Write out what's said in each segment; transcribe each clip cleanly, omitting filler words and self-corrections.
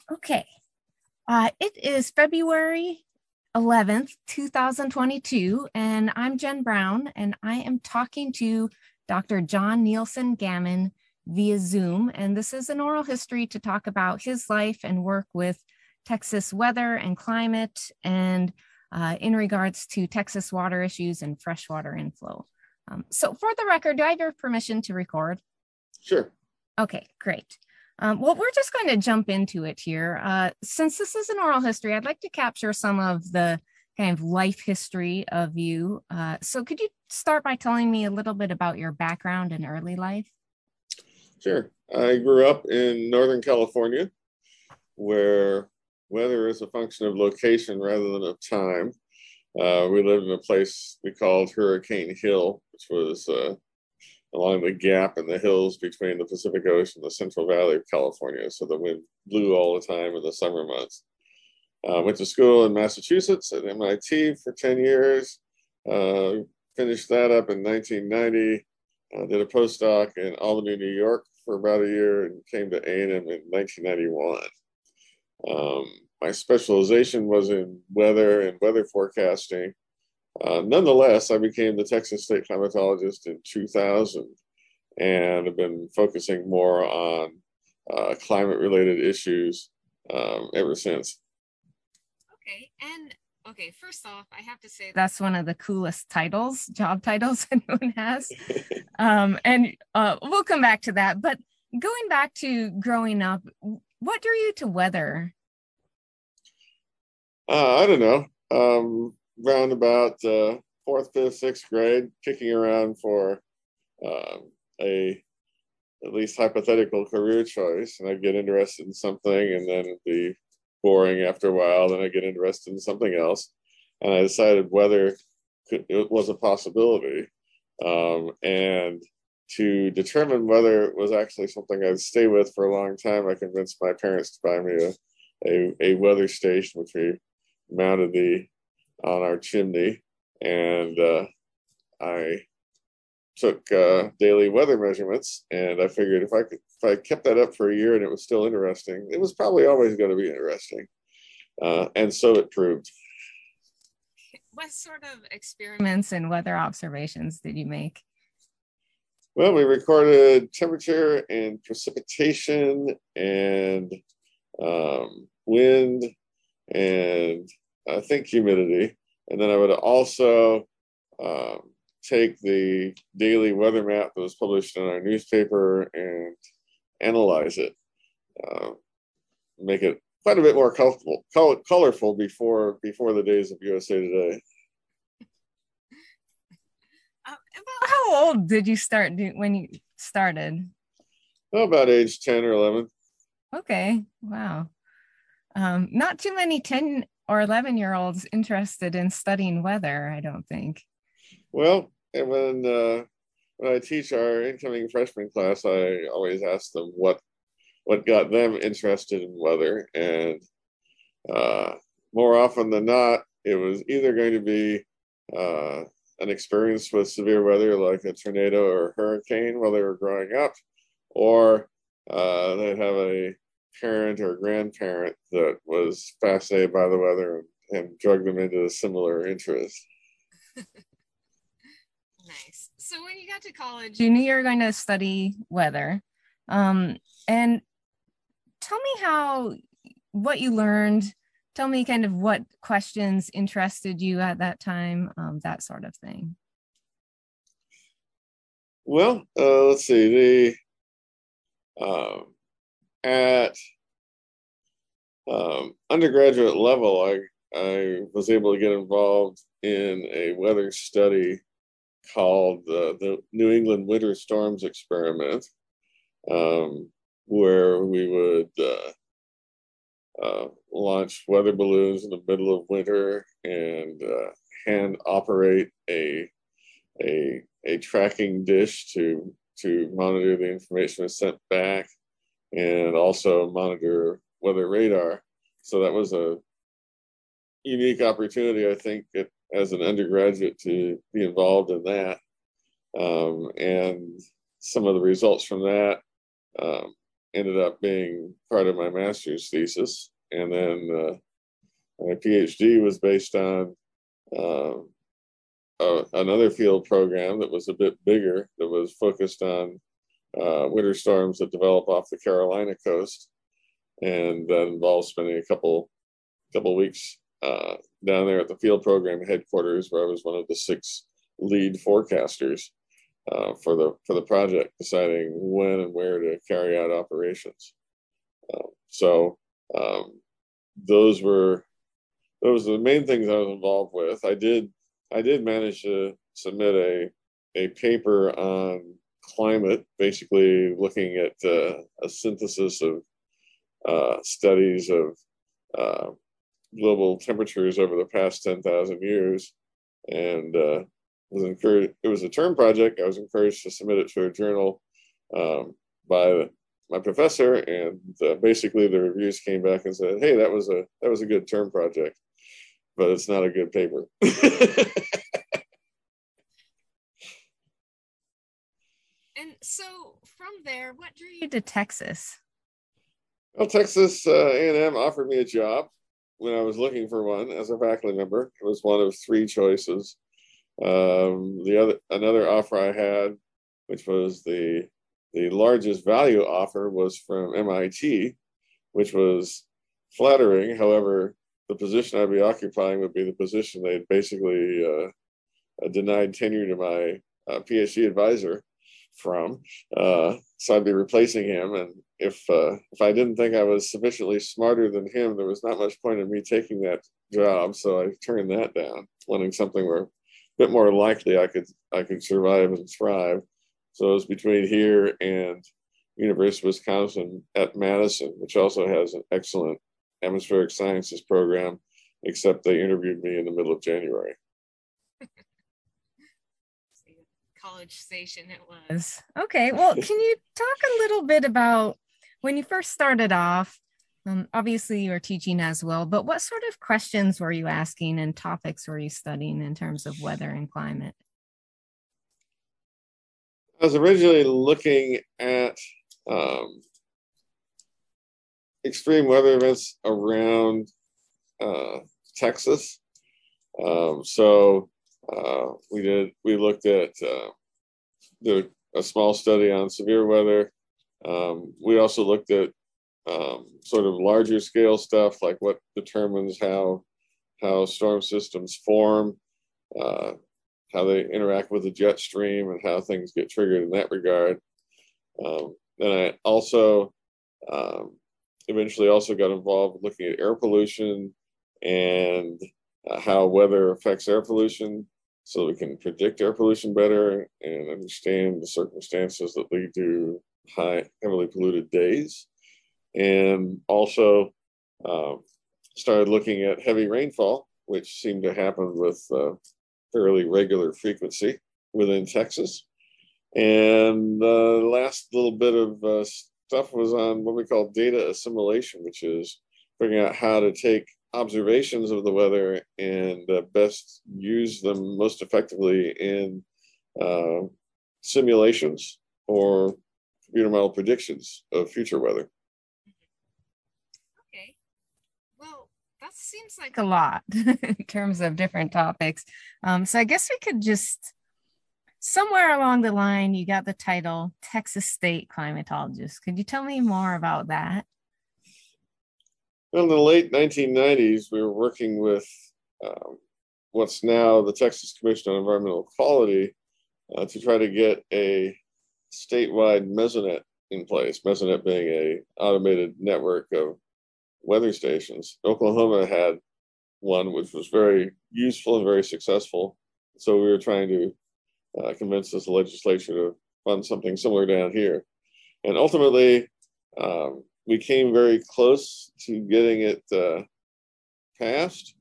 Okay. It is February 11th, 2022, and I'm Jen Brown, and I am talking to Dr. John Nielsen Gammon via Zoom. And this is an oral history to talk about his life and work with Texas weather and climate, and in regards to Texas water issues and freshwater inflow. So, for the record, do I have your permission to record? Sure. Okay, great. Well, we're just going to jump into it here. Since this is an oral history, I'd like to capture some of the kind of life history of you. So could you start by telling me a little bit about your background and early life? Sure. I grew up in Northern California, where weather is a function of location rather than of time. We lived in a place we called Hurricane Hill, which was along the gap in the hills between the Pacific Ocean and the Central Valley of California. So the wind blew all the time in the summer months. Went to school in Massachusetts at MIT for 10 years. Uh, Finished that up in 1990. Did a postdoc in Albany, New York for about a year and came to A&M in 1991. My specialization was in weather and weather forecasting. Nonetheless, I became the Texas State Climatologist in 2000 and have been focusing more on climate-related issues ever since. Okay, and okay, first off, I have to say that's one of the coolest titles, job titles anyone has. And we'll come back to that. But going back to growing up, what drew you to weather? I don't know. Round about fourth, fifth, sixth grade, kicking around for a at least hypothetical career choice, and I'd get interested in something, and then it'd be boring after a while. Then I get interested in something else, and I decided whether it was a possibility, and to determine whether it was actually something I'd stay with for a long time, I convinced my parents to buy me a weather station, which we mounted the on our chimney, and I took daily weather measurements, and I figured if I kept that up for a year and it was still interesting, it was probably always going to be interesting, and so it proved. What sort of experiments and weather observations did you make? Well, we recorded temperature and precipitation and wind and I think humidity, and then I would also um, take the daily weather map that was published in our newspaper and analyze it, uh, make it quite a bit more colorful before the days of USA Today. About how old did you start when you started? Well, about age 10 or 11. Okay, wow. Not too many 10 or 11-year-olds interested in studying weather, I don't think. Well, and when I teach our incoming freshman class, I always ask them what got them interested in weather, and uh, more often than not, it was either going to be uh, an experience with severe weather like a tornado or hurricane while they were growing up, or they'd have a parent or grandparent that was fascinated by the weather and drug them into a similar interest. Nice. So when you got to college, you knew you were going to study weather. And tell me what you learned. Tell me kind of what questions interested you at that time, that sort of thing. Well, let's see. The At undergraduate level, I was able to get involved in a weather study called the New England Winter Storms Experiment, um, where we would launch weather balloons in the middle of winter and hand operate a tracking dish to monitor the information that's sent back and also monitor weather radar. So that was a unique opportunity, I think, as an undergraduate to be involved in that. And some of the results from that um, ended up being part of my master's thesis. And then my PhD was based on uh, another field program that was a bit bigger, that was focused on winter storms that develop off the Carolina coast, and that involved spending a couple weeks down there at the field program headquarters, where I was one of the 6 lead forecasters for the project, deciding when and where to carry out operations. So those were the main things I was involved with. I did manage to submit a paper on climate, basically looking at a synthesis of studies of global temperatures over the past 10,000 years, and was encouraged. It was a term project. I was encouraged to submit it to a journal by my professor, and basically the reviews came back and said, "Hey, that was a good term project, but it's not a good paper." And so from there, what drew you to Texas? Well, Texas A&M offered me a job when I was looking for one as a faculty member. It was one of 3 choices. Another offer I had, which was the largest value offer, was from MIT, which was flattering. However, the position I'd be occupying would be the position they'd basically denied tenure to my PhD advisor from. So I'd be replacing him, and if I didn't think I was sufficiently smarter than him, there was not much point in me taking that job. So I turned that down, wanting something where a bit more likely I could survive and thrive. So it was between here and University of Wisconsin at Madison, which also has an excellent atmospheric sciences program, except they interviewed me in the middle of January. College Station it was. Okay, well, can you talk a little bit about when you first started off? Obviously, you were teaching as well, but what sort of questions were you asking and topics were you studying in terms of weather and climate? I was originally looking at extreme weather events around Texas. So we looked at a small study on severe weather. We also looked at sort of larger scale stuff, like what determines how storm systems form, how they interact with the jet stream, and how things get triggered in that regard. Then I also eventually also got involved looking at air pollution and how weather affects air pollution, so we can predict air pollution better and understand the circumstances that lead to heavily polluted days. And also started looking at heavy rainfall, which seemed to happen with fairly regular frequency within Texas. And the last little bit of stuff was on what we call data assimilation, which is figuring out how to take observations of the weather and best use them most effectively in simulations or computer model predictions of future weather. Okay. Well, that seems like a lot in terms of different topics. So I guess we could just, somewhere along the line, you got the title Texas State Climatologist. Could you tell me more about that? Well, in the late 1990s, we were working with what's now the Texas Commission on Environmental Quality to try to get a statewide mesonet in place, mesonet being a automated network of weather stations. Oklahoma had one which was very useful and very successful. So we were trying to convince this legislature to fund something similar down here. And ultimately, we came very close to getting it passed.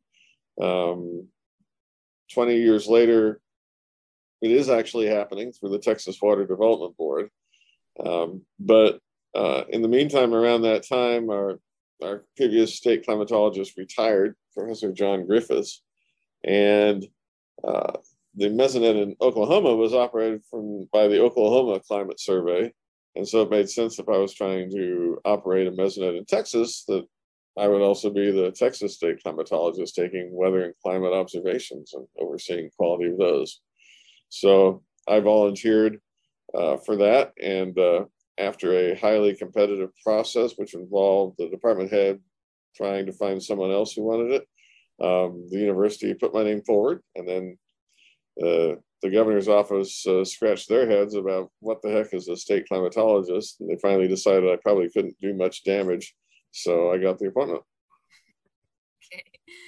20 years later, it is actually happening through the Texas Water Development Board. But in the meantime, around that time, our previous state climatologist retired, Professor John Griffiths, and the mesonet in Oklahoma was operated by the Oklahoma Climate Survey, And so it made sense if I was trying to operate a mesonet in Texas that I would also be the Texas state climatologist taking weather and climate observations and overseeing quality of those. So I volunteered for that. And after a highly competitive process, which involved the department head trying to find someone else who wanted it, the university put my name forward. And then the governor's office scratched their heads about what the heck is a state climatologist. And they finally decided I probably couldn't do much damage. So I got the appointment. Okay.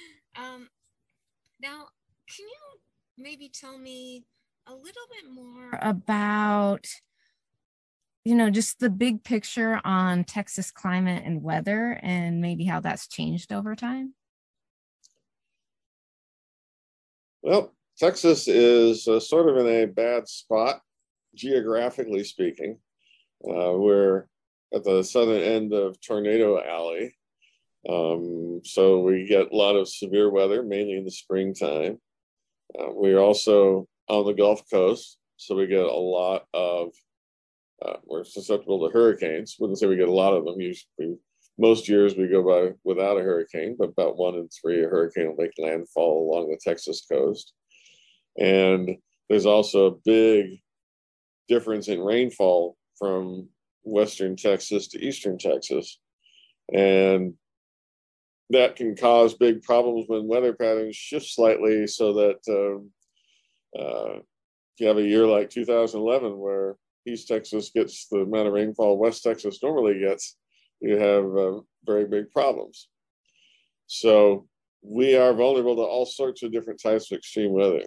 Now, can you maybe tell me a little bit more about, just the big picture on Texas climate and weather and maybe how that's changed over time? Well, Texas is sort of in a bad spot, geographically speaking. We're at the southern end of Tornado Alley. So we get a lot of severe weather, mainly in the springtime. We're also on the Gulf Coast, so we get a lot of, we're susceptible to hurricanes. Wouldn't say we get a lot of them. Usually, most years we go by without a hurricane, but about 1 in 3, a hurricane will make landfall along the Texas coast. And there's also a big difference in rainfall from western Texas to eastern Texas. And that can cause big problems when weather patterns shift slightly, so that you have a year like 2011 where East Texas gets the amount of rainfall West Texas normally gets, you have very big problems. So we are vulnerable to all sorts of different types of extreme weather.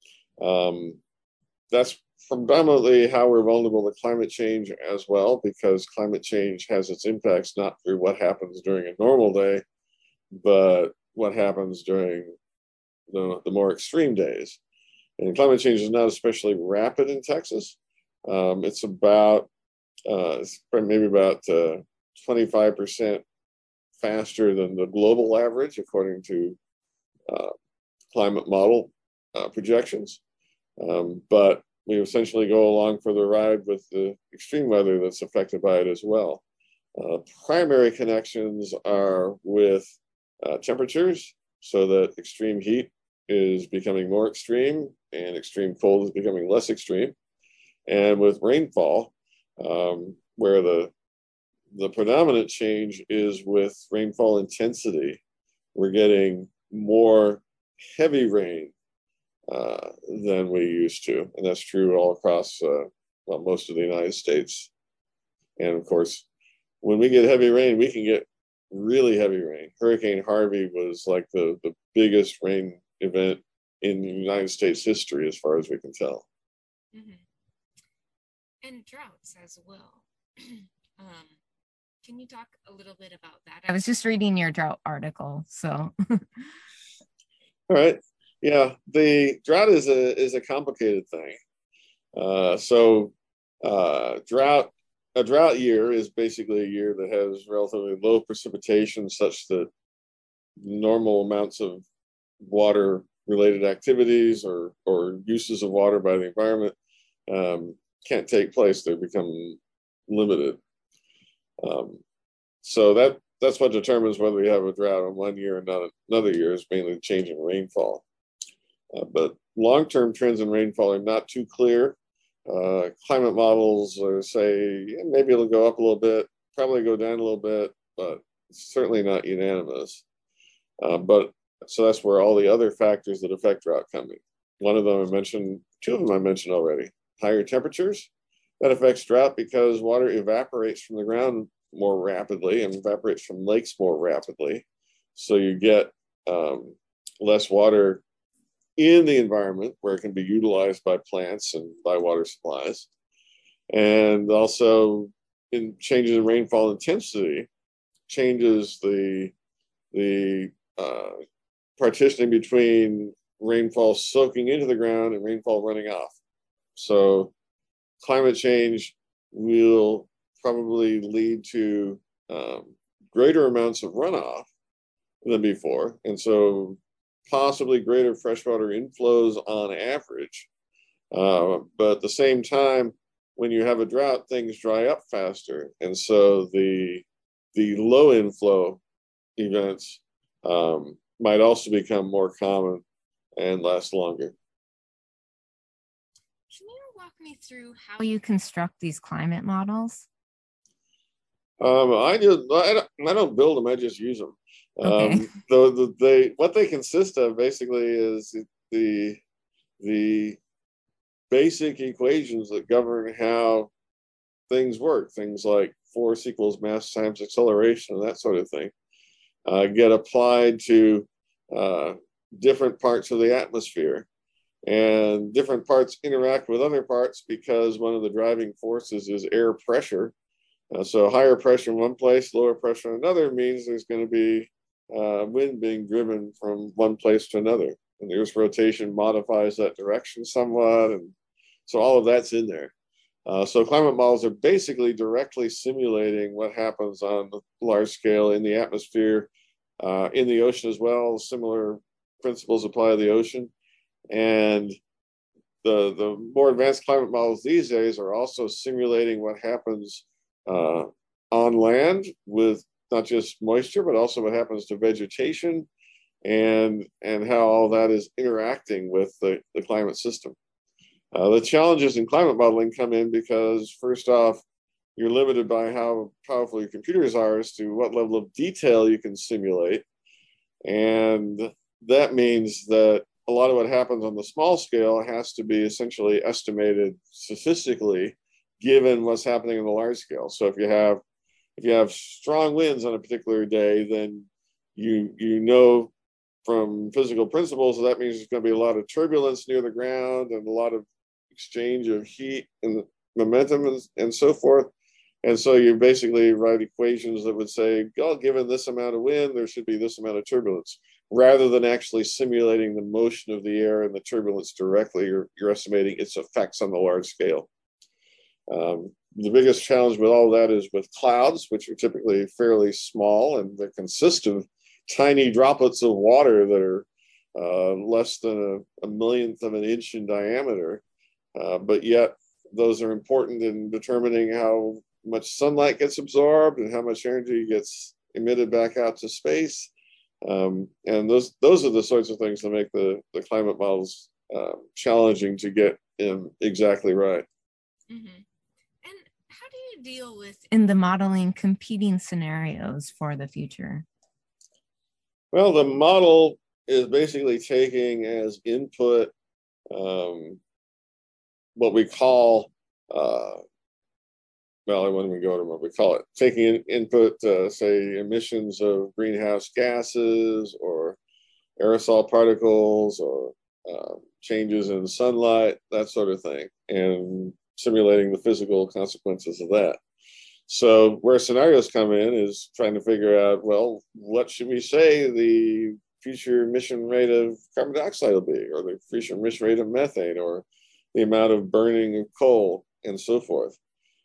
That's predominantly how we're vulnerable to climate change as well, because climate change has its impacts not through what happens during a normal day, but what happens during the more extreme days. And climate change is not especially rapid in Texas. It's about maybe about 25% faster than the global average, according to climate model projections. But we essentially go along for the ride with the extreme weather that's affected by it as well. Primary connections are with temperatures, so that extreme heat is becoming more extreme and extreme cold is becoming less extreme. And with rainfall, where the predominant change is with rainfall intensity, we're getting more heavy rain than we used to. And that's true all across most of the United States. And of course, when we get heavy rain, we can get really heavy rain. Hurricane Harvey was like the biggest rain event in the United States history, as far as we can tell. Mm-hmm. And droughts as well. Can you talk a little bit about that? I was just reading your drought article, so. All right. Yeah, the drought is a complicated thing. A drought year is basically a year that has relatively low precipitation, such that normal amounts of water related activities or uses of water by the environment can't take place. They become limited. So that's what determines whether we have a drought in one year or not another year, is mainly change in rainfall. But long-term trends in rainfall are not too clear. Climate models say maybe it'll go up a little bit, probably go down a little bit, but it's certainly not unanimous. But so that's where all the other factors that affect drought come in. One of them I mentioned, two of them I mentioned already. Higher temperatures, that affects drought because water evaporates from the ground more rapidly and evaporates from lakes more rapidly. So you get less water in the environment where it can be utilized by plants and by water supplies. And also in changes in rainfall intensity changes the partitioning between rainfall soaking into the ground and rainfall running off. So climate change will probably lead to greater amounts of runoff than before. And so possibly greater freshwater inflows on average. But at the same time, when you have a drought, things dry up faster. And so the low inflow events might also become more common and last longer. Can you walk me through how you construct these climate models? I don't build them. I just use them. Okay. What they consist of basically is the basic equations that govern how things work. Things like force equals mass times acceleration and that sort of thing get applied to different parts of the atmosphere. And different parts interact with other parts because one of the driving forces is air pressure. So higher pressure in one place, lower pressure in another means there's going to be wind being driven from one place to another. And the Earth's rotation modifies that direction somewhat. And so all of that's in there. So climate models are basically directly simulating what happens on the large scale in the atmosphere, in the ocean as well. Similar principles apply to the ocean. And the more advanced climate models these days are also simulating what happens on land with not just moisture, but also what happens to vegetation and how all that is interacting with the climate system. The challenges in climate modeling come in because, first off, you're limited by how powerful your computers are as to what level of detail you can simulate. And that means that a lot of what happens on the small scale has to be essentially estimated statistically, given what's happening in the large scale. So if you have strong winds on a particular day, then you know from physical principles that means there's going to be a lot of turbulence near the ground and a lot of exchange of heat and momentum and so forth. And so you basically write equations that would say, oh, given this amount of wind, there should be this amount of turbulence. Rather than actually simulating the motion of the air and the turbulence directly, you're estimating its effects on the large scale. The biggest challenge with all that is with clouds, which are typically fairly small and they consist of tiny droplets of water that are less than a millionth of an inch in diameter. But yet those are important in determining how much sunlight gets absorbed and how much energy gets emitted back out to space. And those are the sorts of things that make the climate models challenging to get exactly right. Mm-hmm. And how do you deal with in the modeling competing scenarios for the future? Well, the model is basically taking as input what we call when we go to what we call it, taking input, say, emissions of greenhouse gases or aerosol particles or changes in sunlight, that sort of thing, and simulating the physical consequences of that. So where scenarios come in is trying to figure out, well, what should we say the future emission rate of carbon dioxide will be, or the future emission rate of methane, or the amount of burning of coal, and so forth.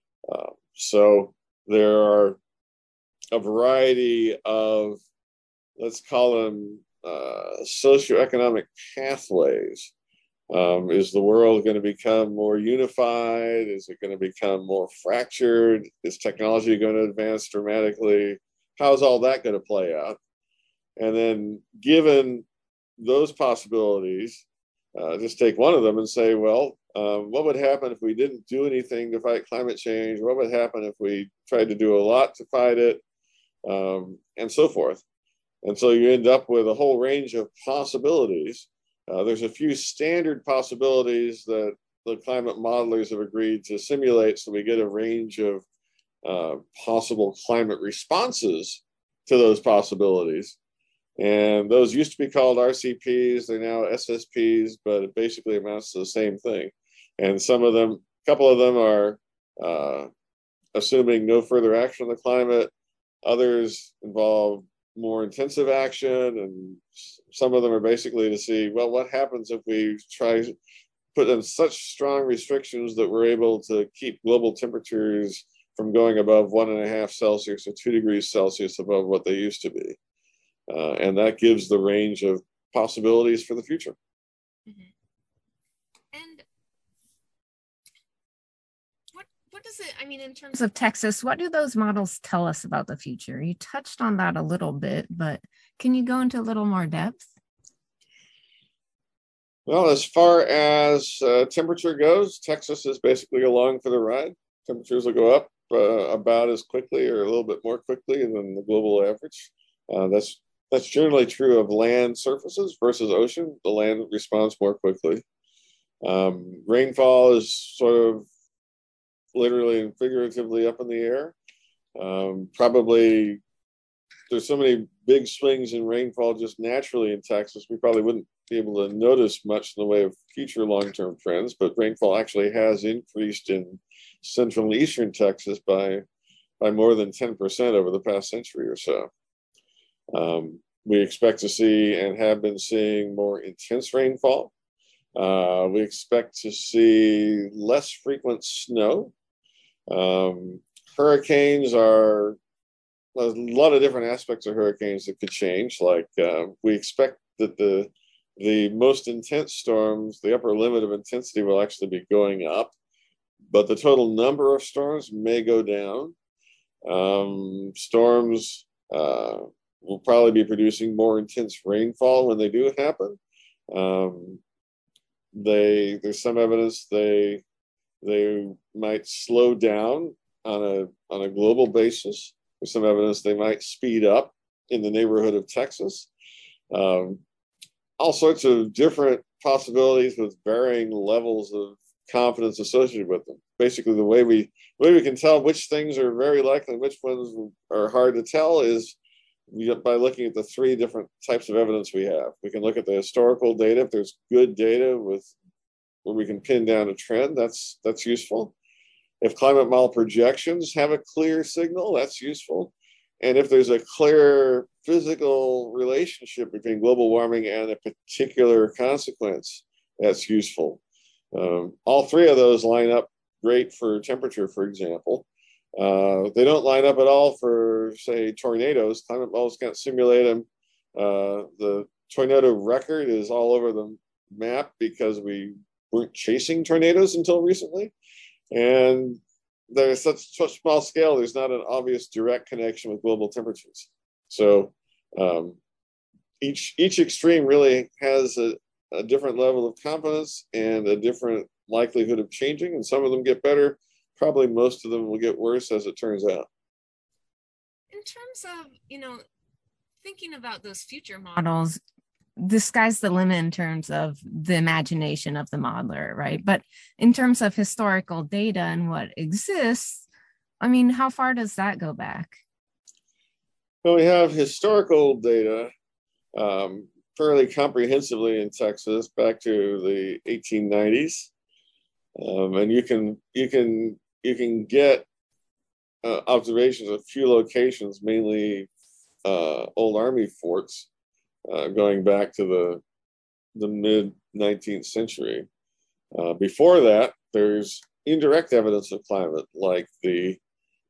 So there are a variety of, let's call them socioeconomic pathways. Is the world going to become more unified? Is it going to become more fractured? Is technology going to advance dramatically? How's all that going to play out? And then given those possibilities, just take one of them and say, well, what would happen if we didn't do anything to fight climate change? What would happen if we tried to do a lot to fight it? And so forth. And so you end up with a whole range of possibilities. There's a few standard possibilities that the climate modelers have agreed to simulate, so we get a range of possible climate responses to those possibilities. And those used to be called RCPs. They're now SSPs, but it basically amounts to the same thing. And a couple of them are assuming no further action on the climate. Others involve more intensive action. And some of them are basically to see, well, what happens if we try to put in such strong restrictions that we're able to keep global temperatures from going above 1.5 Celsius or 2 degrees Celsius above what they used to be. And that gives the range of possibilities for the future. Mm-hmm. And what does it, I mean, in terms of Texas, what do those models tell us about the future? You touched on that a little bit, but can you go into a little more depth? Well, as far as temperature goes, Texas is basically along for the ride. Temperatures will go up about as quickly or a little bit more quickly than the global average. That's generally true of land surfaces versus ocean. The land responds more quickly. Rainfall is sort of literally and figuratively up in the air. Probably there's so many big swings in rainfall just naturally in Texas, we probably wouldn't be able to notice much in the way of future long-term trends, but rainfall actually has increased in central and eastern Texas by more than 10% over the past century or so. We expect to see and have been seeing more intense rainfall. We expect to see less frequent snow. Hurricanes are a lot of different aspects of hurricanes that could change. Like we expect that the most intense storms, the upper limit of intensity will actually be going up, but the total number of storms may go down. Storms will probably be producing more intense rainfall when they do happen. There's some evidence they might slow down on a global basis. There's some evidence they might speed up in the neighborhood of Texas. All sorts of different possibilities with varying levels of confidence associated with them. Basically, the way we can tell which things are very likely and which ones are hard to tell is by looking at the three different types of evidence we have. We can look at the historical data. If there's good data where we can pin down a trend, that's useful. If climate model projections have a clear signal, that's useful. And if there's a clear physical relationship between global warming and a particular consequence, that's useful. All three of those line up great for temperature, for example. They don't line up at all for, say, tornadoes. Climate models can't simulate them. The tornado record is all over the map because we weren't chasing tornadoes until recently. And there's such small scale, there's not an obvious direct connection with global temperatures. So each extreme really has a different level of confidence and a different likelihood of changing, and some of them get better. Probably most of them will get worse, as it turns out. In terms of, thinking about those future models, the sky's the limit in terms of the imagination of the modeler, right? But in terms of historical data and what exists, I mean, how far does that go back? Well, we have historical data fairly comprehensively in Texas back to the 1890s, and you can get observations of a few locations, mainly old Army forts, going back to the mid 19th century. Before that, there's indirect evidence of climate, like the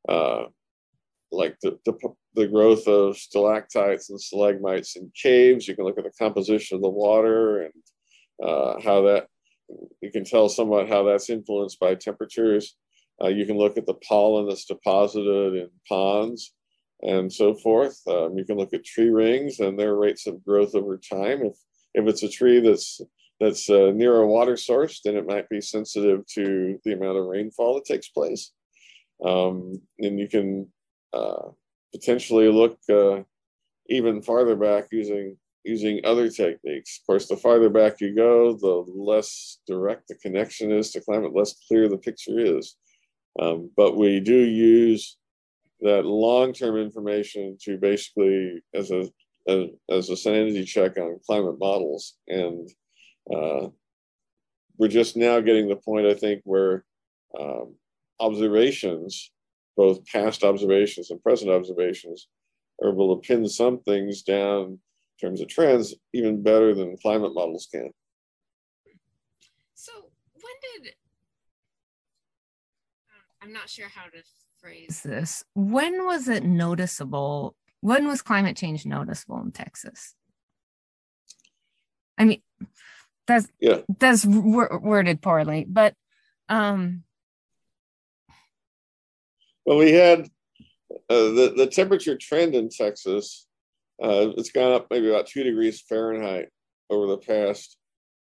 growth of stalactites and stalagmites in caves. You can look at the composition of the water and how that, you can tell somewhat how that's influenced by temperatures. You can look at the pollen that's deposited in ponds and so forth. You can look at tree rings and their rates of growth over time. If it's a tree that's near a water source, then it might be sensitive to the amount of rainfall that takes place. And you can potentially look even farther back using other techniques. Of course, the farther back you go, the less direct the connection is to climate, less clear the picture is. But we do use that long-term information to basically as a sanity check on climate models. And we're just now getting the point, I think, where observations, both past observations and present observations, are able to pin some things down in terms of trends even better than climate models can. So I'm not sure how to phrase this. When was it noticeable? When was climate change noticeable in Texas? I mean, that's worded poorly, but Well, we had the temperature trend in Texas. It's gone up maybe about 2 degrees Fahrenheit over the past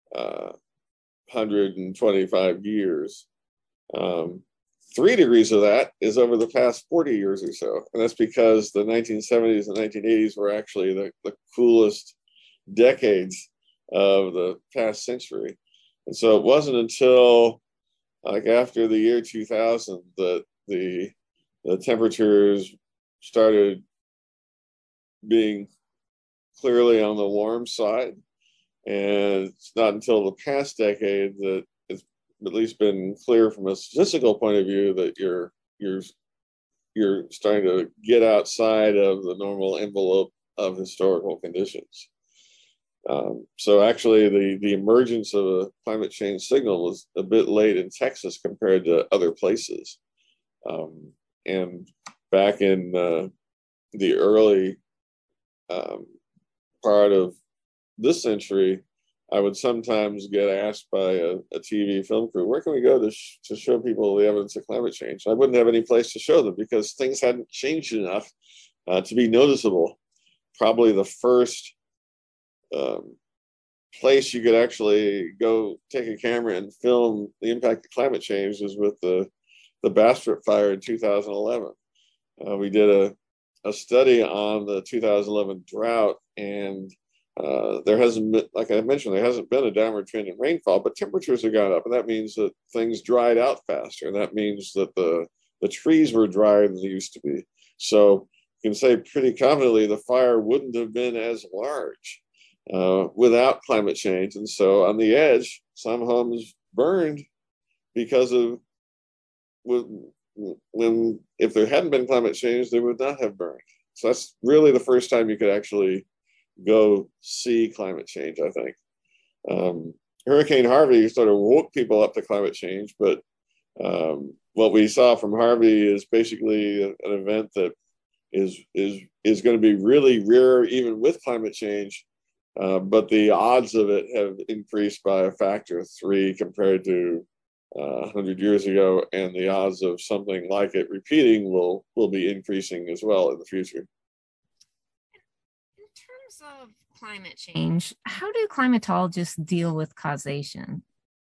125 years. 3 degrees of that is over the past 40 years or so. And that's because the 1970s and 1980s were actually the coolest decades of the past century. And so it wasn't until like after the year 2000 that the temperatures started being clearly on the warm side. And it's not until the past decade that it's at least been clear from a statistical point of view that you're starting to get outside of the normal envelope of historical conditions. So actually, the emergence of a climate change signal was a bit late in Texas compared to other places. And back in the early part of this century, I would sometimes get asked by a TV film crew, where can we go to show people the evidence of climate change? I wouldn't have any place to show them because things hadn't changed enough to be noticeable. Probably the first place you could actually go take a camera and film the impact of climate change is with the Bastrop fire in 2011. We did a study on the 2011 drought, and there hasn't been, like I mentioned, there hasn't been a downward trend in rainfall, but temperatures have gone up, and that means that things dried out faster, and that means that the trees were drier than they used to be. So you can say pretty confidently the fire wouldn't have been as large without climate change. And so on the edge, some homes burned because of when if there hadn't been climate change, they would not have burned. So that's really the first time you could actually go see climate change, I think. Hurricane Harvey sort of woke people up to climate change, but what we saw from Harvey is basically an event that is going to be really rare even with climate change. But the odds of it have increased by a factor of 3 compared to 100 years ago, and the odds of something like it repeating will be increasing as well in the future. In terms of climate change, how do climatologists deal with causation?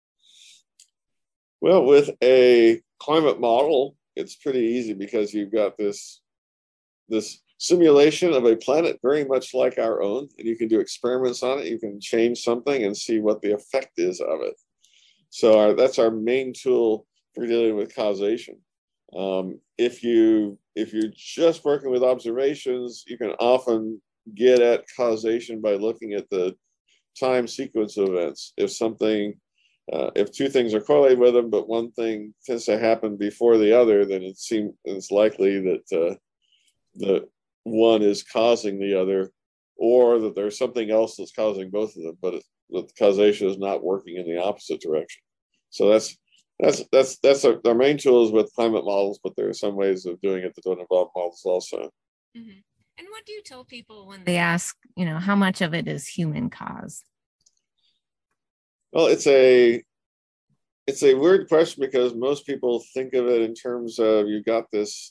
Well, with a climate model, it's pretty easy because you've got this simulation of a planet very much like our own, and you can do experiments on it. You can change something and see what the effect is of it. So that's our main tool for dealing with causation. If you're just working with observations, you can often get at causation by looking at the time sequence of events. If 2 things are correlated with them, but one thing tends to happen before the other, then it's likely that the one is causing the other, or that there's something else that's causing both of them, but the causation is not working in the opposite direction. So that's our main tools with climate models, but there are some ways of doing it that don't involve models also. Mm-hmm. And what do you tell people when they ask, how much of it is human caused? Well, it's a weird question because most people think of it in terms of you've got this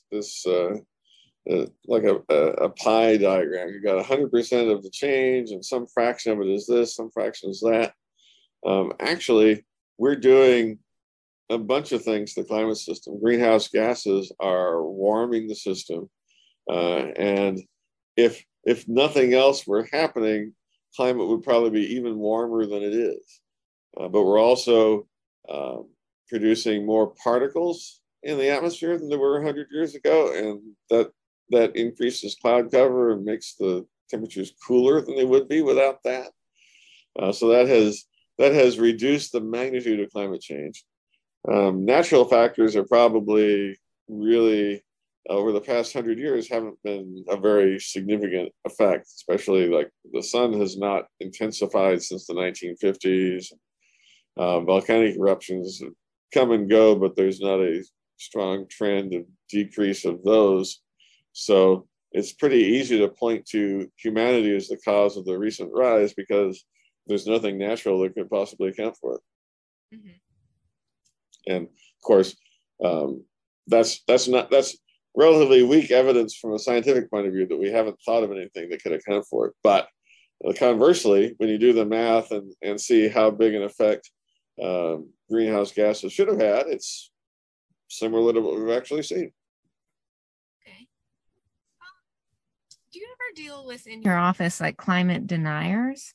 like a pie diagram. You've got 100% of the change, and some fraction of it is this, some fraction is that. Actually, we're doing a bunch of things to the climate system. Greenhouse gases are warming the system, and if nothing else were happening, climate would probably be even warmer than it is. But we're also producing more particles in the atmosphere than there were 100 years ago, and that increases cloud cover and makes the temperatures cooler than they would be without that. So that has reduced the magnitude of climate change. Natural factors are probably really over the past 100 years haven't been a very significant effect, especially like the sun has not intensified since the 1950s. Volcanic eruptions come and go, but there's not a strong trend of decrease of those. So it's pretty easy to point to humanity as the cause of the recent rise because there's nothing natural that could possibly account for it. Mm-hmm. And of course, that's relatively weak evidence from a scientific point of view that we haven't thought of anything that could account for it. But conversely, when you do the math and see how big an effect greenhouse gases should have had, it's similar to what we've actually seen. Okay. Do you ever deal with in your office like climate deniers?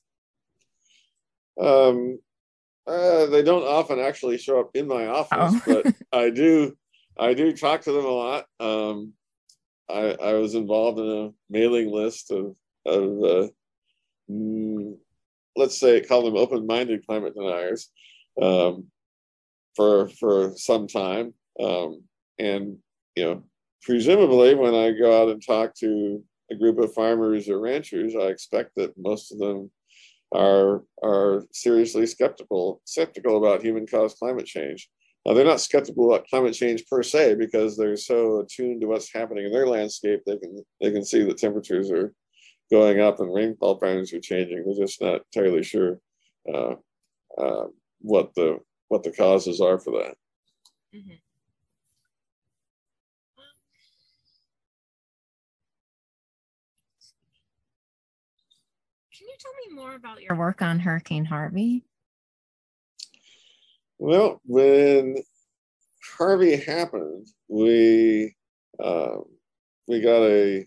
They don't often actually show up in my office, but I do talk to them a lot. I was involved in a mailing list of let's say, call them open-minded climate deniers for some time. And, presumably when I go out and talk to a group of farmers or ranchers, I expect that most of them are seriously skeptical about human-caused climate change. Now, they're not skeptical about climate change per se because they're so attuned to what's happening in their landscape. They can see that temperatures are going up and rainfall patterns are changing. They're just not entirely sure what the causes are for that. Mm-hmm. Can you tell me more about your work on Hurricane Harvey? Well, when Harvey happened, we got a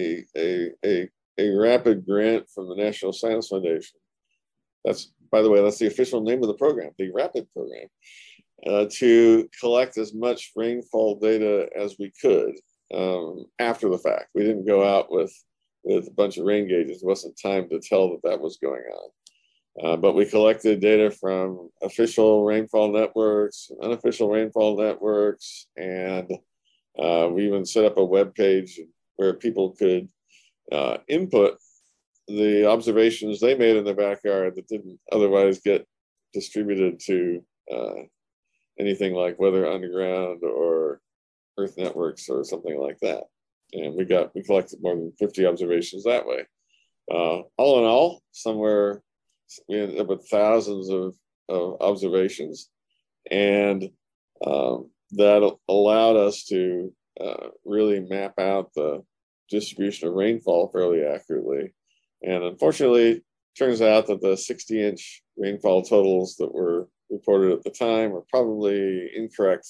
rapid grant from the National Science Foundation. That's, by the way, that's the official name of the program, the RAPID program, to collect as much rainfall data as we could after the fact. We didn't go out with a bunch of rain gauges. It wasn't time to tell that was going on. But we collected data from official rainfall networks, unofficial rainfall networks, and we even set up a web page where people could input the observations they made in their backyard that didn't otherwise get distributed to anything like Weather Underground or Earth Networks or something like that. And we collected more than 50 observations that way. All in all, we ended up with thousands of observations, and that allowed us to really map out the distribution of rainfall fairly accurately. And unfortunately, it turns out that the 60-inch rainfall totals that were reported at the time were probably incorrect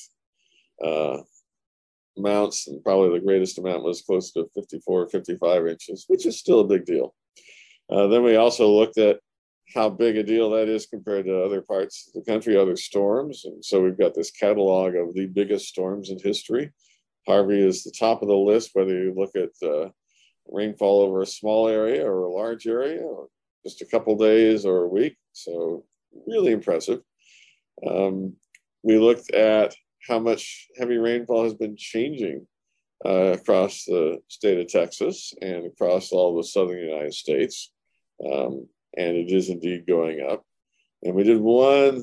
amounts, and probably the greatest amount was close to 54, 55 inches, which is still a big deal. Then we also looked at how big a deal that is compared to other parts of the country, other storms. And so we've got this catalog of the biggest storms in history. Harvey is the top of the list, whether you look at rainfall over a small area or a large area, or just a couple days or a week. So really impressive. We looked at how much heavy rainfall has been changing across the state of Texas and across all the southern United States. And it is indeed going up. And we did one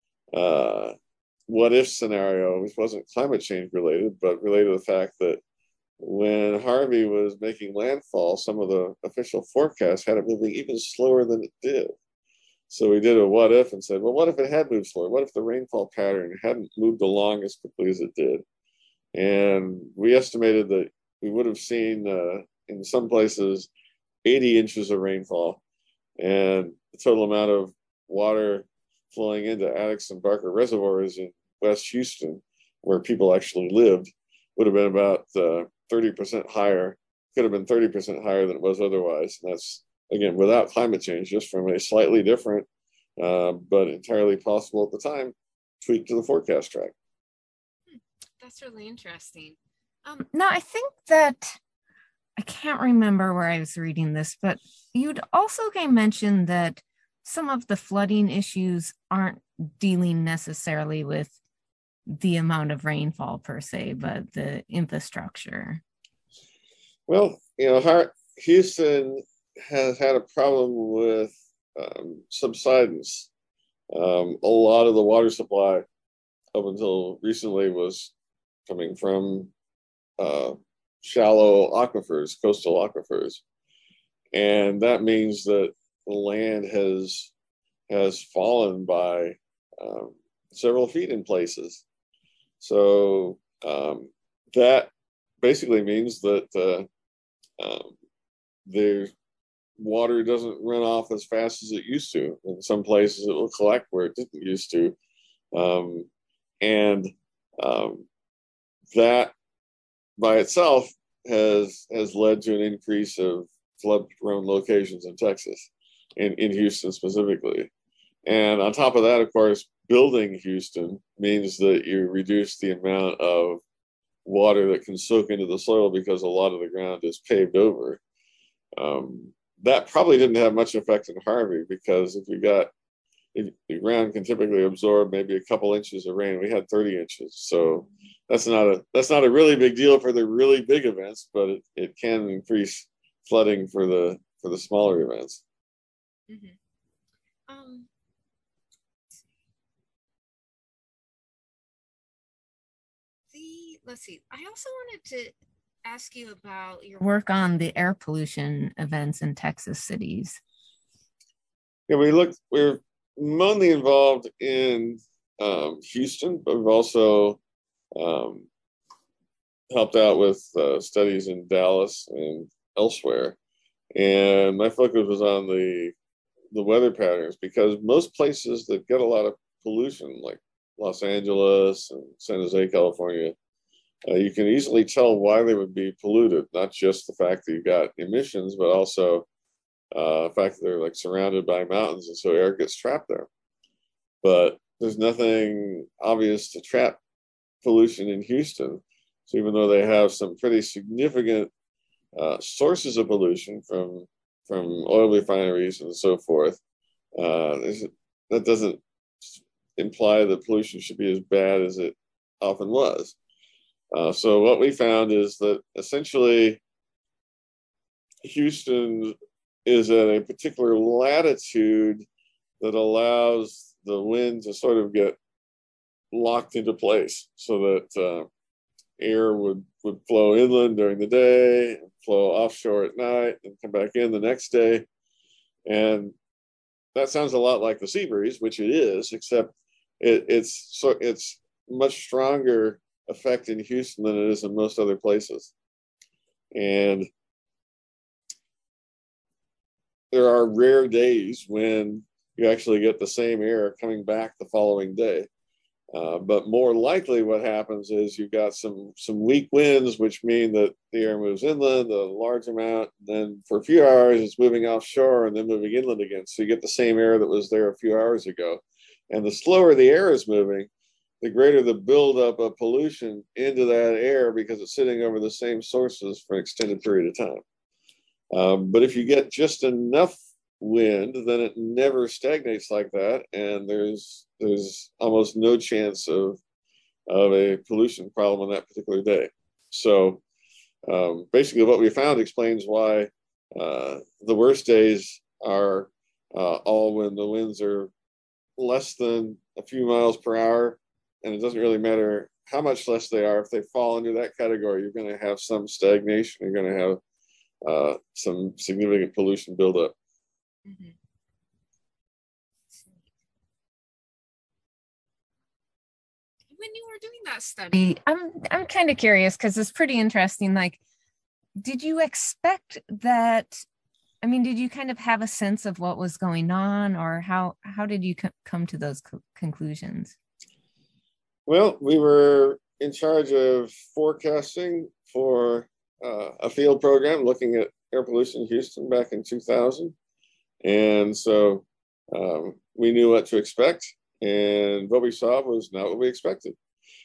what if scenario, which wasn't climate change related, but related to the fact that when Harvey was making landfall, some of the official forecasts had it moving even slower than it did. So we did a what if and said, well, what if it had moved slower? What if the rainfall pattern hadn't moved along as quickly as it did? And we estimated that we would have seen in some places 80 inches of rainfall, and the total amount of water flowing into Addicks and Barker reservoirs in West Houston, where people actually lived, would have been about 30% higher, could have been 30% higher than it was otherwise. And that's, again, without climate change, just from a slightly different, but entirely possible at the time, tweak to the forecast track. That's really interesting. Now, I think that I can't remember where I was reading this, but you'd also mentioned that some of the flooding issues aren't dealing necessarily with the amount of rainfall per se, but the infrastructure. Well, Houston has had a problem with subsidence. A lot of the water supply up until recently was coming from shallow aquifers, coastal aquifers. And that means that the land has fallen by several feet in places. So that basically means that the water doesn't run off as fast as it used to. In some places, it will collect where it didn't used to, and that by itself has led to an increase of flood-prone locations in Texas, in Houston specifically. And on top of that, of course, building Houston means that you reduce the amount of water that can soak into the soil because a lot of the ground is paved over. That probably didn't have much effect in Harvey, because if the ground can typically absorb maybe a couple inches of rain. We had 30 inches, so that's not a really big deal for the really big events, but it can increase flooding for the smaller events. Mm-hmm. Let's see. I also wanted to ask you about your work on the air pollution events in Texas cities. Yeah, we're mainly involved in Houston, but we've also helped out with studies in Dallas and elsewhere. And my focus was on the weather patterns, because most places that get a lot of pollution, like Los Angeles and San Jose, California, you can easily tell why they would be polluted. Not just the fact that you got emissions, but also the fact that they're like surrounded by mountains, and so air gets trapped there. But there's nothing obvious to trap pollution in Houston. So even though they have some pretty significant sources of pollution from oil refineries and so forth, that doesn't imply that pollution should be as bad as it often was. So what we found is that essentially Houston is at a particular latitude that allows the wind to sort of get locked into place, so that air would flow inland during the day, and flow offshore at night, and come back in the next day. And that sounds a lot like the sea breeze, which it is, except it's much stronger effect in Houston than it is in most other places. And there are rare days when you actually get the same air coming back the following day. But more likely what happens is you've got some weak winds, which mean that the air moves inland a large amount, and then for a few hours it's moving offshore and then moving inland again. So you get the same air that was there a few hours ago. And the slower the air is moving, the greater the buildup of pollution into that air, because it's sitting over the same sources for an extended period of time. But if you get just enough wind, then it never stagnates like that, and there's almost no chance of a pollution problem on that particular day. So basically what we found explains why the worst days are all when the winds are less than a few miles per hour, and it doesn't really matter how much less they are. If they fall into that category, you're going to have some stagnation. You're going to have some significant pollution buildup. Mm-hmm. When you were doing that study, I'm kind of curious, because it's pretty interesting. Like, did you expect that? I mean, did you kind of have a sense of what was going on, or how did you come to those conclusions? Well, we were in charge of forecasting for a field program looking at air pollution in Houston back in 2000. And so we knew what to expect, and what we saw was not what we expected.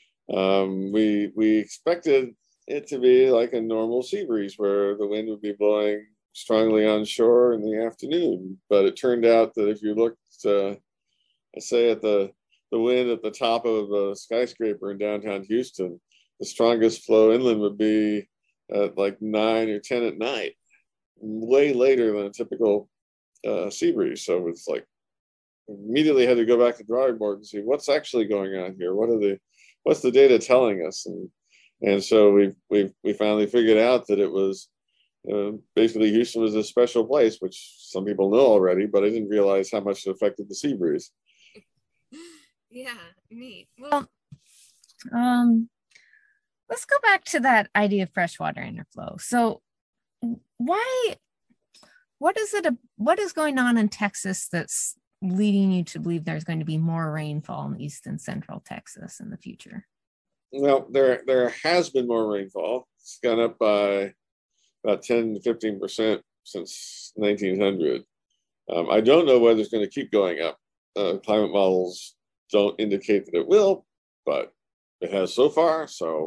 We expected it to be like a normal sea breeze, where the wind would be blowing strongly onshore in the afternoon. But it turned out that if you looked, say, at the wind at the top of a skyscraper in downtown Houston, the strongest flow inland would be at like 9 or 10 at night, way later than a typical sea breeze. So it's like immediately had to go back to the drawing board and see what's actually going on here. What's the data telling us? And so we finally figured out that it was basically Houston was a special place, which some people know already, but I didn't realize how much it affected the sea breeze. Yeah, neat. Well, let's go back to that idea of freshwater interflow. So why, what is going on in Texas that's leading you to believe there's going to be more rainfall in east and central Texas in the future? Well, there has been more rainfall. It's gone up by about 10 to 15% since 1900. I don't know whether it's going to keep going up. Climate models don't indicate that it will, but it has so far.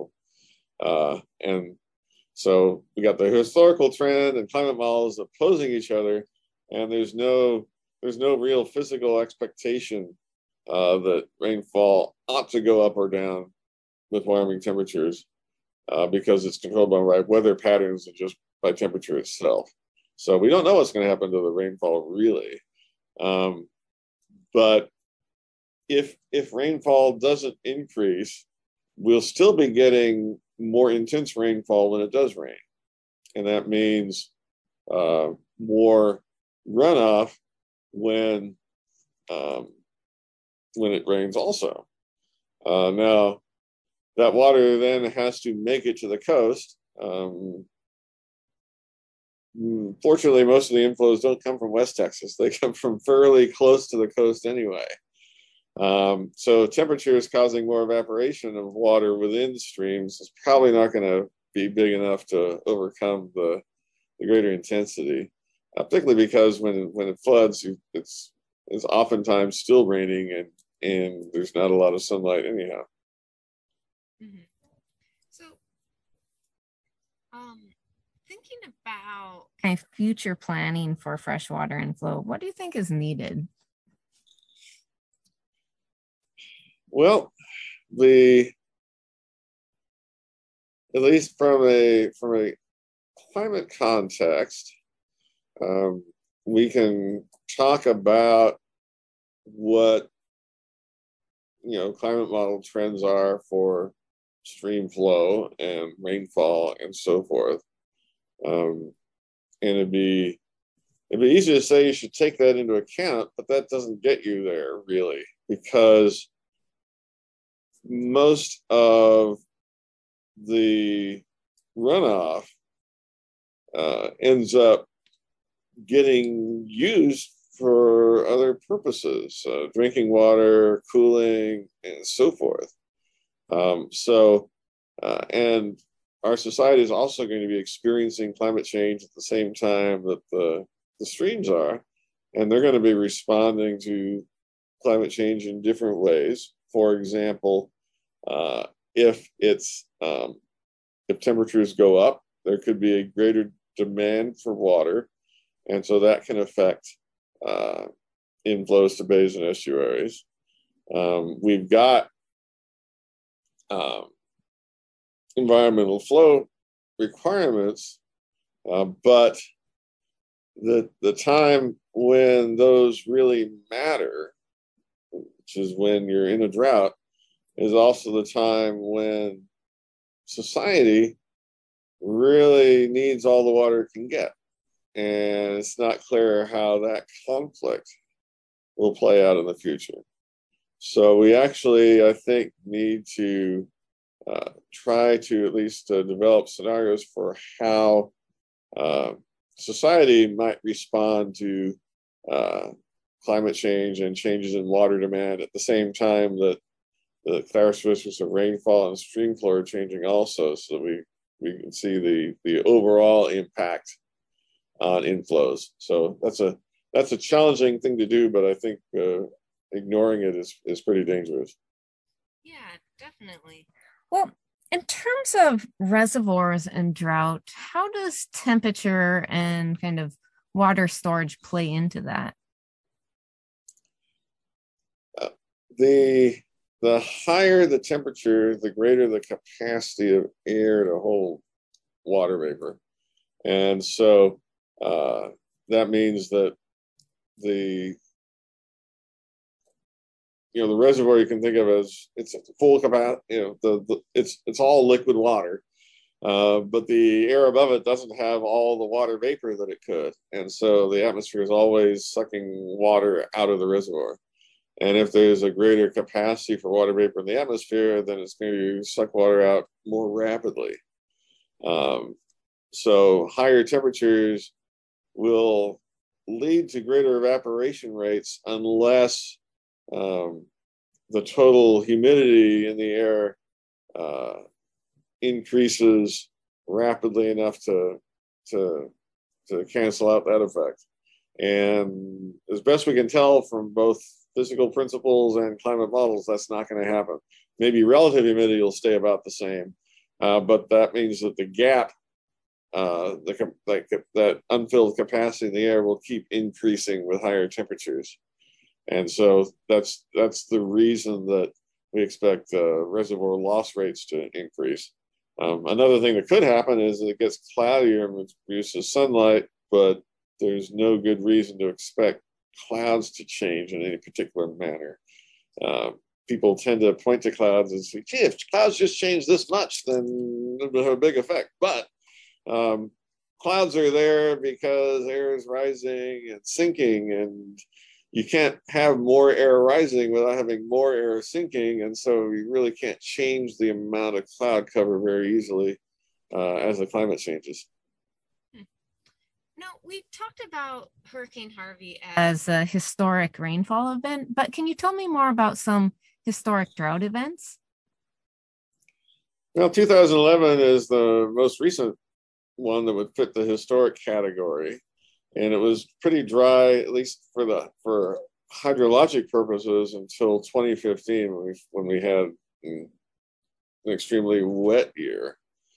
And so we got the historical trend and climate models opposing each other, and there's no real physical expectation that rainfall ought to go up or down with warming temperatures because it's controlled by weather patterns and just by temperature itself. So we don't know what's going to happen to the rainfall really. But if rainfall doesn't increase, we'll still be getting more intense rainfall when it does rain. And that means more runoff when it rains also. Now, that water then has to make it to the coast. Fortunately, most of the inflows don't come from West Texas. They come from fairly close to the coast anyway. So temperature is causing more evaporation of water within streams. It's probably not going to be big enough to overcome the greater intensity, particularly because when it floods, it's oftentimes still raining and there's not a lot of sunlight anyhow. Mm-hmm. So, thinking about kind of future planning for freshwater inflow, what do you think is needed? Well, at least from a climate context, we can talk about what climate model trends are for stream flow and rainfall and so forth. And it'd be easy to say you should take that into account, but that doesn't get you there really, because most of the runoff ends up getting used for other purposes, drinking water, cooling, and so forth. And our society is also going to be experiencing climate change at the same time that the streams are, and they're going to be responding to climate change in different ways. For example, if temperatures go up, there could be a greater demand for water, and so that can affect inflows to bays and estuaries. We've got environmental flow requirements, but the time when those really matter, which is when you're in a drought, is also the time when society really needs all the water it can get. And it's not clear how that conflict will play out in the future. So we actually, I think, need to try to at least develop scenarios for how society might respond to climate change and changes in water demand at the same time that the characteristics of rainfall and stream flow are changing also, so that we can see the overall impact on inflows. So that's a challenging thing to do, but I think ignoring it is pretty dangerous. Yeah, definitely. Well, in terms of reservoirs and drought, how does temperature and kind of water storage play into that? The higher the temperature, the greater the capacity of air to hold water vapor. And so that means that the reservoir you can think of as it's full capacity, it's all liquid water. But the air above it doesn't have all the water vapor that it could. And so the atmosphere is always sucking water out of the reservoir. And if there's a greater capacity for water vapor in the atmosphere, then it's going to suck water out more rapidly. So higher temperatures will lead to greater evaporation rates unless the total humidity in the air increases rapidly enough to cancel out that effect. And as best we can tell from both physical principles and climate models, that's not going to happen. Maybe relative humidity will stay about the same, but that means that the gap, that unfilled capacity in the air will keep increasing with higher temperatures. And so that's the reason that we expect reservoir loss rates to increase. Another thing that could happen is that it gets cloudier and produces sunlight, but there's no good reason to expect clouds to change in any particular manner. People tend to point to clouds and say, gee, if clouds just change this much, then it'll have a big effect. But clouds are there because air is rising and sinking, and you can't have more air rising without having more air sinking. And so you really can't change the amount of cloud cover very easily as the climate changes. Now, we've talked about Hurricane Harvey as a historic rainfall event, but can you tell me more about some historic drought events? Well, 2011 is the most recent one that would fit the historic category. And it was pretty dry, at least for hydrologic purposes, until 2015 when we had an extremely wet year.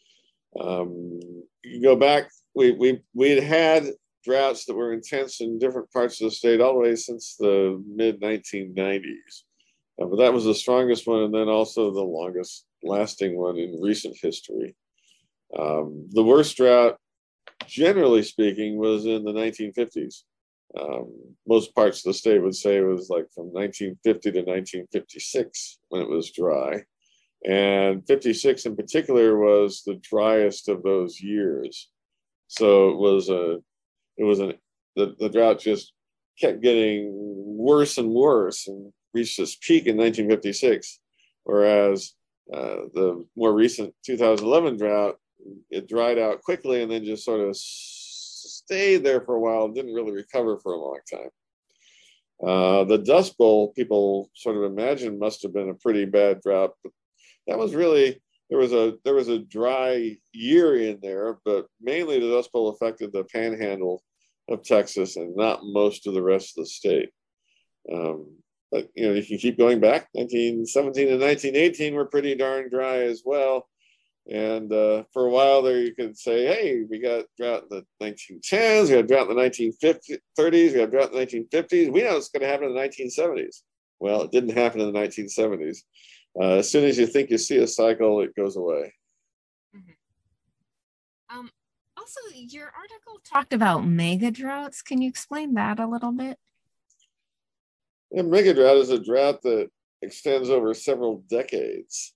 You go back, we'd had droughts that were intense in different parts of the state all the way since the mid 1990s. But that was the strongest one, and then also the longest lasting one in recent history. The worst drought, generally speaking, was in the 1950s. Most parts of the state would say it was like from 1950 to 1956 when it was dry. And 56 in particular was the driest of those years. So the drought just kept getting worse and worse and reached its peak in 1956. Whereas the more recent 2011 drought, it dried out quickly and then just sort of stayed there for a while and didn't really recover for a long time. The Dust Bowl, people sort of imagine, must have been a pretty bad drought, but that was really, there was a dry year in there, but mainly the Dust Bowl affected the panhandle of Texas and not most of the rest of the state. But you can keep going back. 1917 and 1918 were pretty darn dry as well. And for a while there, you could say, hey, we got drought in the 1910s, we got drought in the 1930s, we got drought in the 1950s. We know it's going to happen in the 1970s. Well, it didn't happen in the 1970s. As soon as you think you see a cycle, it goes away. Mm-hmm. Also, your article talked about mega droughts. Can you explain that a little bit? A mega drought is a drought that extends over several decades.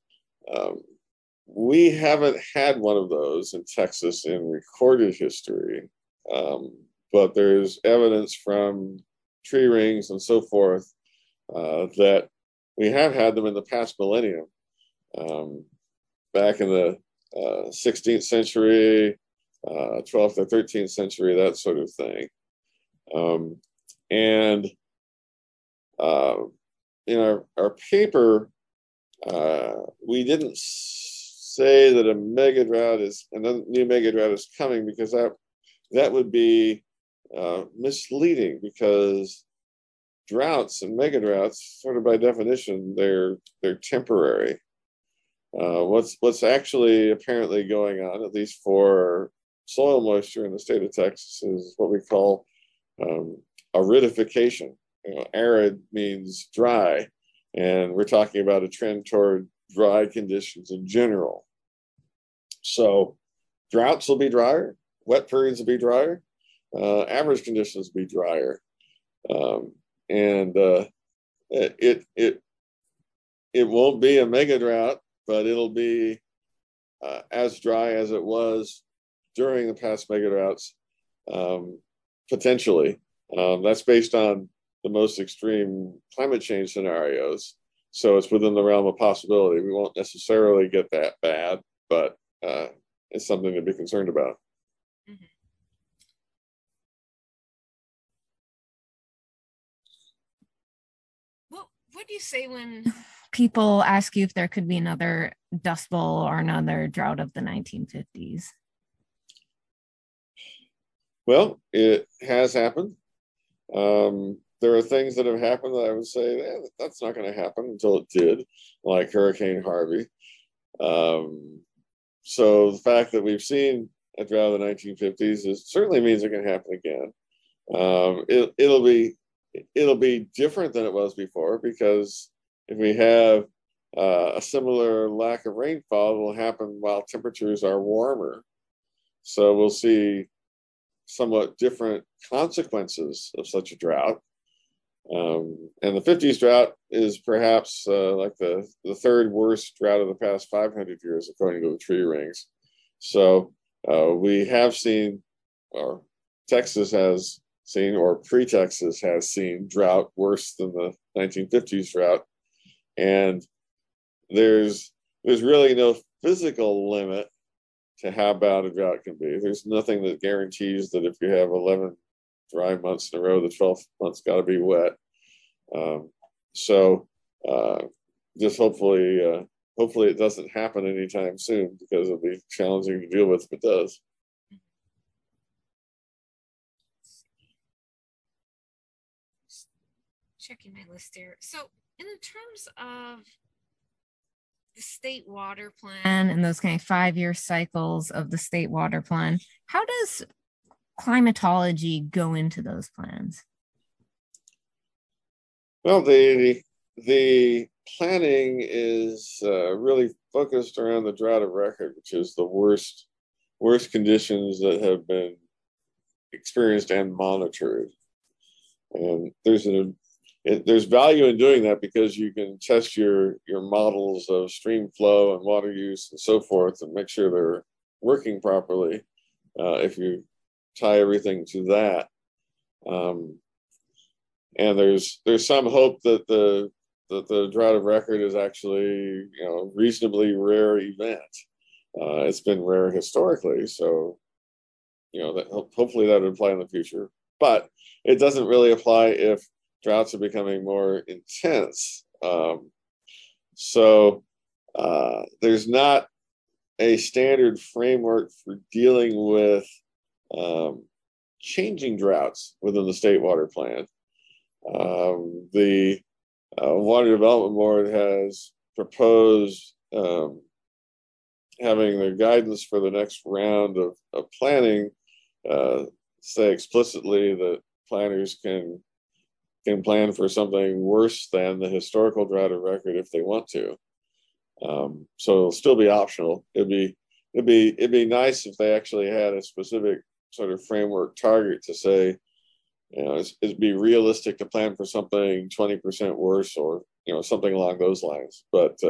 We haven't had one of those in Texas in recorded history, but there's evidence from tree rings and so forth that we have had them in the past millennium, back in the 16th century, 12th or 13th century, that sort of thing. And in our paper, we didn't say that a mega drought is another new mega drought is coming, because that would be misleading, because droughts and mega droughts, sort of by definition, they're temporary. What's actually apparently going on, at least for soil moisture in the state of Texas, is what we call aridification. Arid means dry, and we're talking about a trend toward dry conditions in general. So droughts will be drier, wet periods will be drier, average conditions will be drier, and it won't be a mega drought, but it'll be as dry as it was during the past mega droughts, potentially. That's based on the most extreme climate change scenarios. So it's within the realm of possibility. We won't necessarily get that bad, but it's something to be concerned about. Mm-hmm. Well, what do you say when people ask you if there could be another Dust Bowl or another drought of the 1950s? Well, it has happened. There are things that have happened that I would say that's not going to happen until it did, like Hurricane Harvey. So the fact that we've seen a drought of the 1950s certainly means it can happen again. It'll be different than it was before, because if we have a similar lack of rainfall, it will happen while temperatures are warmer. So we'll see somewhat different consequences of such a drought. And the 50s drought is perhaps like the third worst drought of the past 500 years, according to the tree rings. So we have seen, or Texas has seen, or pre-Texas has seen drought worse than the 1950s drought. And there's really no physical limit to how bad a drought can be. There's nothing that guarantees that if you have 11 dry months in a row, the 12th month's got to be wet. So just hopefully it doesn't happen anytime soon, because it'll be challenging to deal with if it does. Checking my list here. So in terms of the state water plan and those kind of 5-year cycles of the state water plan, how does climatology go into those plans? Well, the planning is really focused around the drought of record, which is the worst conditions that have been experienced and monitored. And there's value in doing that, because you can test your models of stream flow and water use and so forth, and make sure they're working properly if you tie everything to that. And there's some hope that the drought of record is actually a reasonably rare event. It's been rare historically, so that hopefully that would apply in the future. But it doesn't really apply if droughts are becoming more intense. So there's not a standard framework for dealing with changing droughts within the state water plan. The Water Development Board has proposed having their guidance for the next round of planning say explicitly that planners can plan for something worse than the historical drought of record if they want to. So it'll still be optional. It'd be nice if they actually had a specific sort of framework target to say, it'd be realistic to plan for something 20% worse, or something along those lines. But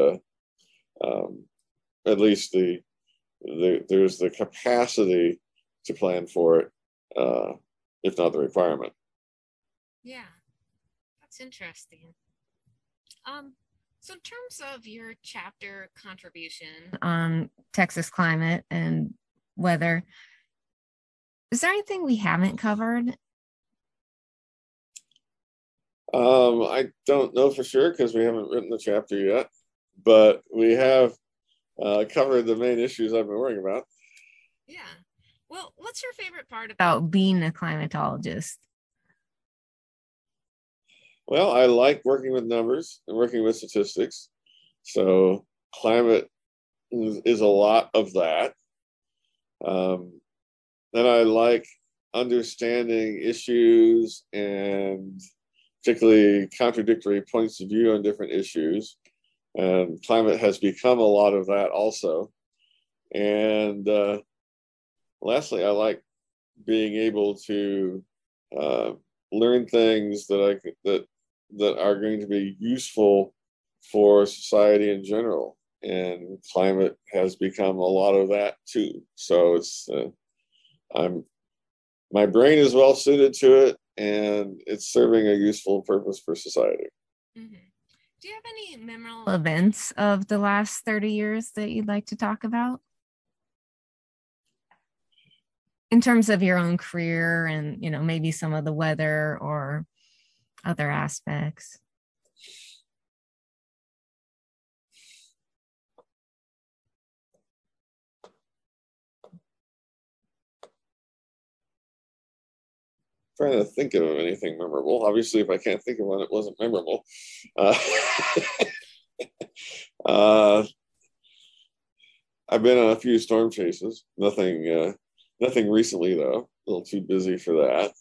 at least there's the capacity to plan for it, if not the requirement. Yeah, that's interesting. So in terms of your chapter contribution on Texas climate and weather, is there anything we haven't covered? I don't know for sure, because we haven't written the chapter yet, but we have covered the main issues I've been worrying about. Yeah. Well, what's your favorite part about being a climatologist? Well, I like working with numbers and working with statistics. So climate is a lot of that. And I like understanding issues, and particularly contradictory points of view on different issues. And climate has become a lot of that also. And lastly, I like being able to learn things that are going to be useful for society in general. And climate has become a lot of that too. So it's my brain is well suited to it, and it's serving a useful purpose for society. Mm-hmm. Do you have any memorable events of the last 30 years that you'd like to talk about? In terms of your own career and, maybe some of the weather or other aspects. Trying to think of anything memorable. Obviously, if I can't think of one, it wasn't memorable. Uh, uh, I've been on a few storm chases. Nothing recently though. A little too busy for that.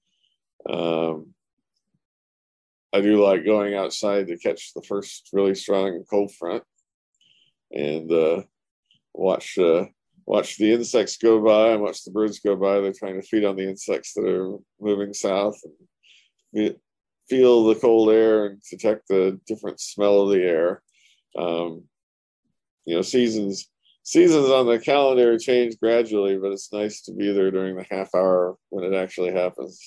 I do like going outside to catch the first really strong cold front and watch watch the insects go by and watch the birds go by. They're trying to feed on the insects that are moving south, and feel the cold air and detect the different smell of the air. Seasons on the calendar change gradually, but it's nice to be there during the half hour when it actually happens.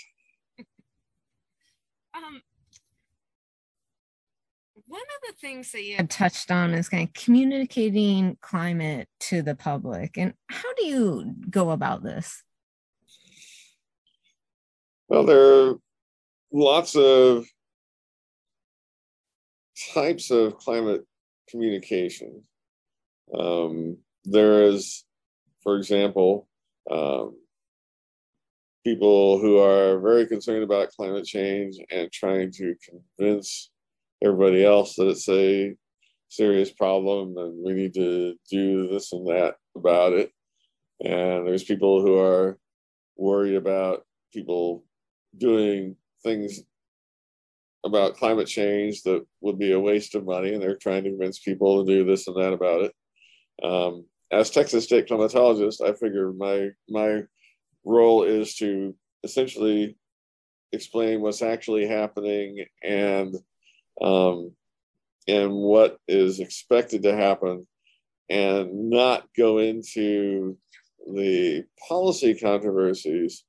One of the things that you had touched on is kind of communicating climate to the public. And how do you go about this? Well, there are lots of types of climate communication. There is, for example, people who are very concerned about climate change and trying to convince everybody else that it's a serious problem and we need to do this and that about it. And there's people who are worried about people doing things about climate change that would be a waste of money, and they're trying to convince people to do this and that about it. As Texas state climatologist, I figure my role is to essentially explain what's actually happening and what is expected to happen, and not go into the policy controversies,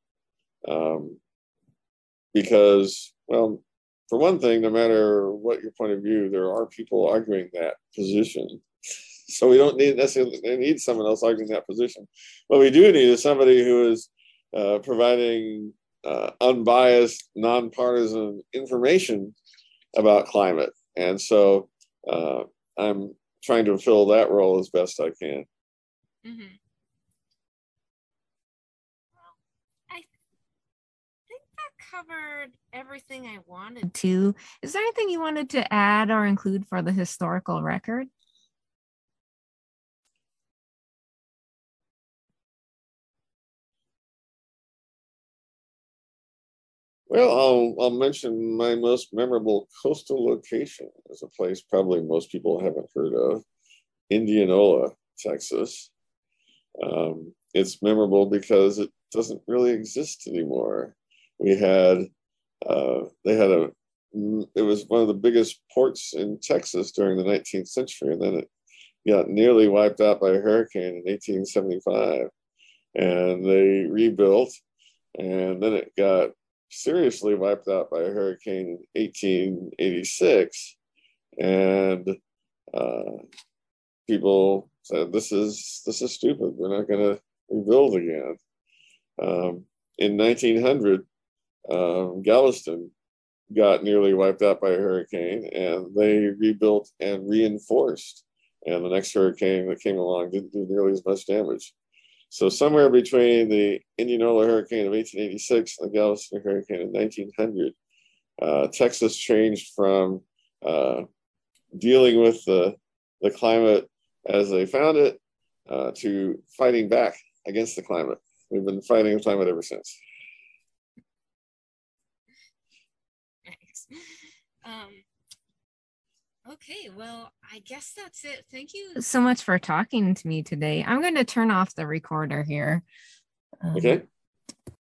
because, well, for one thing, no matter what your point of view, there are people arguing that position. So we don't necessarily need someone else arguing that position. What we do need is somebody who is providing unbiased, nonpartisan information about climate. And so I'm trying to fill that role as best I can. Mm-hmm. Well, I think that covered everything I wanted to. Is there anything you wanted to add or include for the historical record? Well, I'll mention my most memorable coastal location as a place probably most people haven't heard of, Indianola, Texas. It's memorable because it doesn't really exist anymore. We had they had it was one of the biggest ports in Texas during the 19th century, and then it got nearly wiped out by a hurricane in 1875, and they rebuilt, and then it got seriously wiped out by a hurricane in 1886, and uh, people said, this is stupid, we're not going to rebuild again. In 1900, Galveston got nearly wiped out by a hurricane, and they rebuilt and reinforced, and the next hurricane that came along didn't do nearly as much damage. So somewhere between the Indianola hurricane of 1886 and the Galveston hurricane in 1900, Texas changed from dealing with the climate as they found it to fighting back against the climate. We've been fighting the climate ever since. Nice. Okay, well, I guess that's it. Thank you so much for talking to me today. I'm going to turn off the recorder here. Okay.